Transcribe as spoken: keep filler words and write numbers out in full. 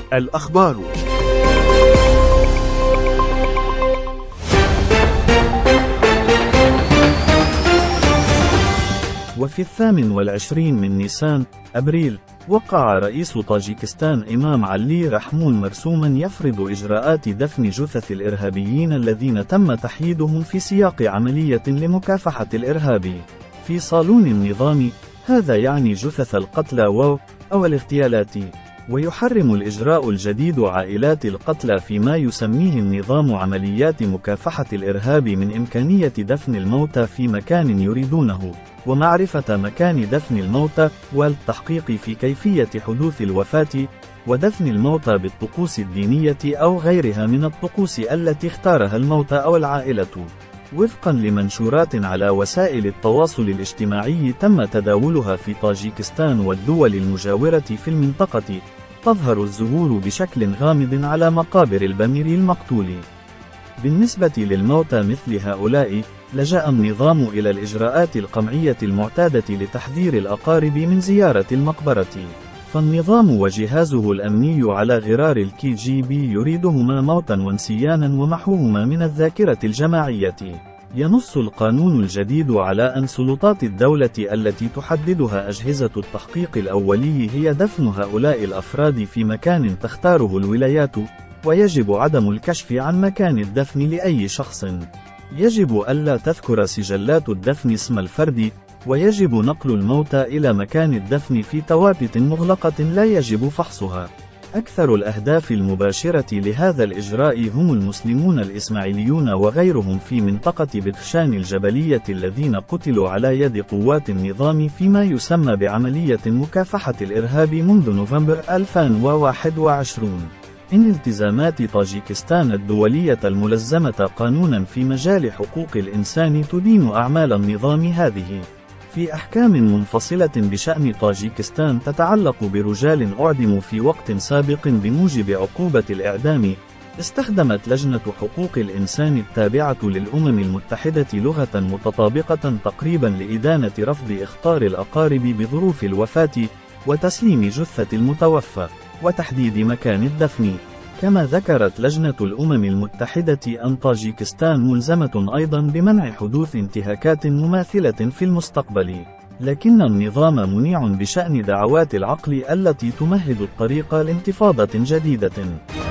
الأخبار. وفي الثامن والعشرين من نيسان أبريل، وقع رئيس طاجيكستان إمام علي رحمون مرسوما يفرض إجراءات دفن جثث الإرهابيين الذين تم تحييدهم في سياق عملية لمكافحة الإرهاب في صالون النظام. هذا يعني جثث القتلى و أو الاغتيالات. ويحرم الإجراء الجديد عائلات القتلى فيما يسميه النظام عمليات مكافحة الإرهاب من إمكانية دفن الموتى في مكان يريدونه، ومعرفة مكان دفن الموتى، والتحقيق في كيفية حدوث الوفاة، ودفن الموتى بالطقوس الدينية أو غيرها من الطقوس التي اختارها الموتى أو العائلة. وفقا لمنشورات على وسائل التواصل الاجتماعي تم تداولها في طاجيكستان والدول المجاورة في المنطقة، تظهر الزهور بشكل غامض على مقابر البمير المقتول. بالنسبة للموتى مثل هؤلاء، لجأ النظام إلى الإجراءات القمعية المعتادة لتحذير الأقارب من زيارة المقبرة، فالنظام وجهازه الأمني على غرار الكي جي بي يريدهما موتا وانسيانا ومحوهما من الذاكرة الجماعية. ينص القانون الجديد على أن سلطات الدولة التي تحددها أجهزة التحقيق الأولي هي دفن هؤلاء الأفراد في مكان تختاره الولايات، ويجب عدم الكشف عن مكان الدفن لأي شخص. يجب ألا تذكر سجلات الدفن اسم الفرد، ويجب نقل الموتى إلى مكان الدفن في توابت مغلقة لا يجب فحصها. أكثر الأهداف المباشرة لهذا الإجراء هم المسلمون الإسماعيليون وغيرهم في منطقة بدخشان الجبلية الذين قتلوا على يد قوات النظام فيما يسمى بعملية مكافحة الإرهاب منذ نوفمبر ألفين وواحد وعشرين. إن التزامات طاجيكستان الدولية الملزمة قانونا في مجال حقوق الإنسان تدين أعمال النظام هذه. في أحكام منفصلة بشأن طاجيكستان تتعلق برجال أعدموا في وقت سابق بموجب عقوبة الإعدام، استخدمت لجنة حقوق الإنسان التابعة للأمم المتحدة لغة متطابقة تقريبا لإدانة رفض إخطار الأقارب بظروف الوفاة، وتسليم جثة المتوفى، وتحديد مكان الدفن. كما ذكرت لجنة الأمم المتحدة أن طاجيكستان ملزمة أيضا بمنع حدوث انتهاكات مماثلة في المستقبل، لكن النظام منيع بشأن دعوات العقل التي تمهد الطريق لانتفاضة جديدة.